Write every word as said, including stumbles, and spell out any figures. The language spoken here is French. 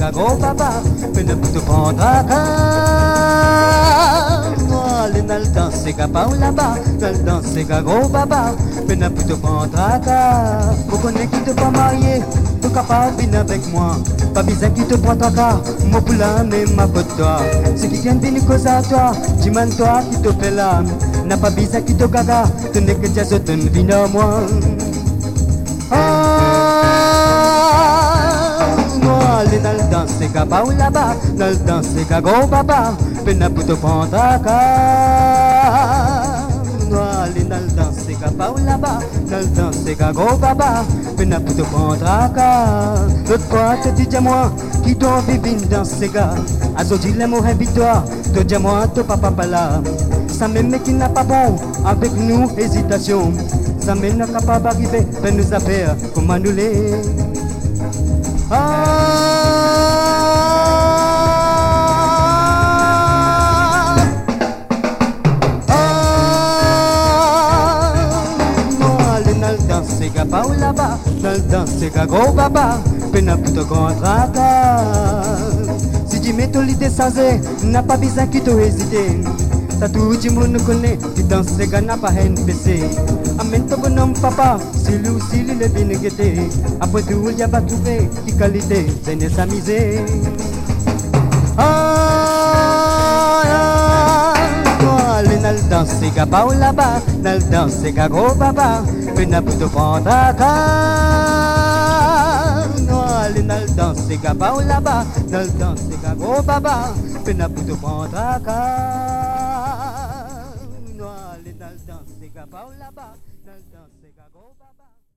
ka gros papa, pena pour te prendre à cœur. Allez dans le danser ka pa ou là-bas, dans le danser ka gros papa, pena pour te prendre à cœur. Vous connaissez qui te pas marié, tu capable venir avec moi. Pas besoin qui te prend à cœur, moi pour la même ma pote toi. C'est qui vient venir cause à toi, dis-moi toi qui te fait là. N'a pas besoin qui te gaga, tu n'es que déjà te vine à moi. Allez dans le danser ka pa ou là-bas, dans le danser ka gros papa, pena pour te prendre à cœur. Allez dans le danser ka pa ou là-bas, dans le danser ka gros papa, pena pour te prendre à cœur. L'autre fois te dis moi, qui doit vivre dans ces gars. Azodi les mots invite-toi, te dis moi ton papa pas là. Ça même qui n'a pas bon, avec nous hésitation. Ça même n'a pas arrivé, peut nous affaires, comme annuler. Ah, danser ka pa ou là-bas, dans le danser ka gros papa, pena pour te contre-attaque. Si tu mets ton l'idée sans n'a pas besoin qui te hésiter. T'as tout le monde connaît, qui danse ka n'a pas N P C. Amène ton bonhomme papa, si lui aussi lui le bien guetté. Après tout il y a pas trouvé, qui qualité, c'est ne s'amuser. Allez dans le danser ka pa ou là-bas, dans le danser ka gros papa, pena pour te prendre à cœur. Allez dans le danser ka pa ou là-bas, dans le danser ka gros papa, pena pour te prendre à cœur. Allez dans le danser ka pa ou là-bas, dans le danser ka gros papa.